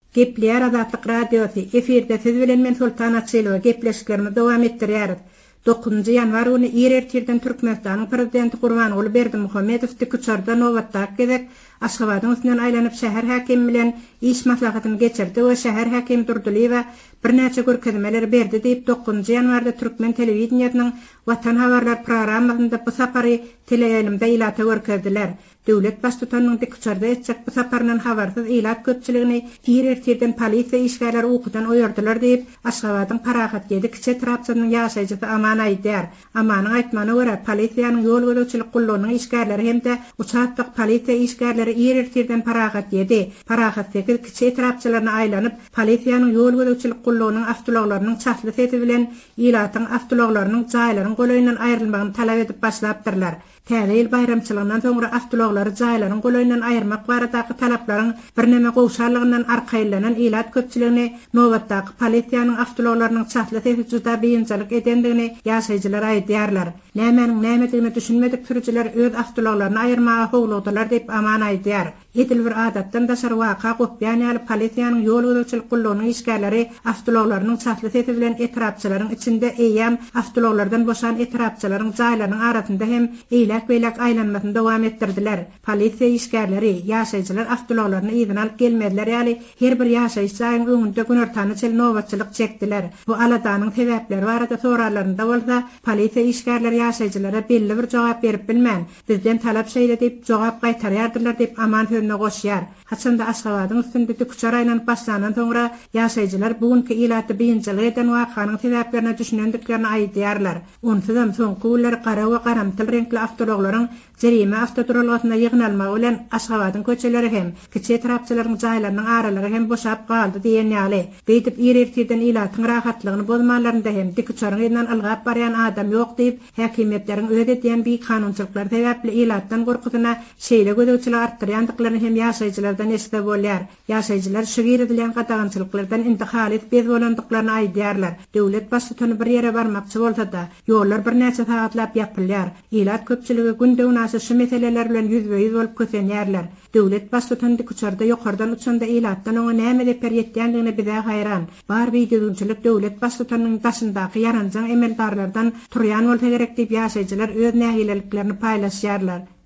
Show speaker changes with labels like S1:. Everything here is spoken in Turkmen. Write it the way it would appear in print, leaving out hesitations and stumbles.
S1: Gepler Azatlyk radiosu efirde siz bilen men Sultan Atsylyga gepleşiklerimi dowam etdirýäris. 9 yanvar günü Ýerertirden Türkmenistanyň prezidenti Gurbanuly Berdimuhammedow Dikuçarda nowatdak gezek Aşgabatyň üstünden aýlanyp şäher häkimi bilen iş maslahatyny geçirdi we şäher häkimi Durdulyeva birnäçe görkezmeler berdi diýip 9 yanwarda Türkmen telewizionynyň Watan habarlar programmasynda bu sapary teleýaýlymda ilata görkezdiler. Döwlet başçysynyň Dikuçarda etjek bu saparyndan habarsyz ilat köpçiligini Ýerertirden polisiýa işgärleri okudan oýardylar diýip Aşgabatyň Parahat gedi kiçe trapçynyň ýaşaýjysy Aman aýdýar. Amanyň aýtmanyna görä polisiýanyň ýol gödäwçilik gullugynyň işgärleri hemde uçatlyk polisiýa işgärleri Ýerertirden Parahat gedi. Parahat gedi kiçe trapçylaryna aýlanyp polisiýanyň ýol gödäwçilik gullugynyň awtologlarynyň çatly seti bilen ilatyň awtologlarynyň jaýlaryň golaýyndan aýrylmagyny talap edip başlapdyrlar. Täze ýyl bayramçylygynyň soňra awtologlary jaýlaryň golaýyndan aýyrmak baradaky talaplaryň birnäme gowşarlygyndan arkaýlanan ilat köpçiligini nowatdaky polisiýanyň awtologlarynyň çatly seti juda beýinçilik edendigini ýaşaýjylar aýdýarlar. Nämedigini düşünmedik türjiler öz awtologlaryny aýyrmaga howlugdylar diýip Aman aýdýar. Edil bir adatdan daşary waka gopýan ýaly polisiýanyň ýol gödäwçilik gullugynyň işgärleri awtologlarynyň çatly seti bilen etrapçylaryň içinde eýam awtologlardan boşan etrapçylaryň jaýlarynyň arasynda hem beýlek aýlanmasyny dowam etdirdiler. Polisiýa işgärleri ýaşaýjylar awtologlaryny ýygyny alyp gelmediler ýaly her bir ýaşaýjyň öňünde günörtany çel nowatçylyk çekdiler. Bu aladanyň sebäpleri barada soralarynda bolsa polisiýa işgärleri ýaşaýjylara belli bir jogap berip bilmän. Bizden talap şeýle diýip jogap gaýtarýardylar diýip Aman sözüne goşýar. Haçanda Aşgabatyň üstünde Dikuçar aýlanyp başlanan soňra ýaşaýjylar bugünkü ilaty beýinçilik eden wakanyň sebäplerini düşünendiklerini aýdýarlar. Onsuzam soňky günler gara we garamtyl renkli awtologlaryň jerime awtoduralgasyna ýygnalmagy bilen Aşgabatyň köçeleri hem kiçe trapçylaryň jaýlarynyň aralary hem boşap galdy diýen ýaly. Beýdip Ýerertirden ilatyň rahatlygyny bozmalarynda hem Dikuçaryň ýerden algap barýan adam ýok diýip häkimetleriň öýde diýen bir kanunçylyklar sebäpli ilatdan gorkusyna şeýle gödäwçilik artdyrýandyklaryny hem ýaşaýjylardan esde bolýar. Ýaşaýjylar şu edilen gatagynçylyklardan intihal edip bez bolandyklaryny aýdýarlar. Döwlet başçysyny bir ýere barmakçy bolsa-da ýollar birnäçe sagatlap ýapylýar. Ilat köpçiligi günde şu meseleler bilen yüzbeýiz bolup kösenýärler. Döwlet başçysyny Dikuçarda ýokardan uçanda ilatdan oňa näme dep berýetdiňdigini bize haýran. Bar beýdegçilik döwlet başçysynyň daşyndaky yaranjak emeldarlardan turýan bolsa gerek diýip ýaşaýjylar öz nähileliklerini paýlaşýarlar.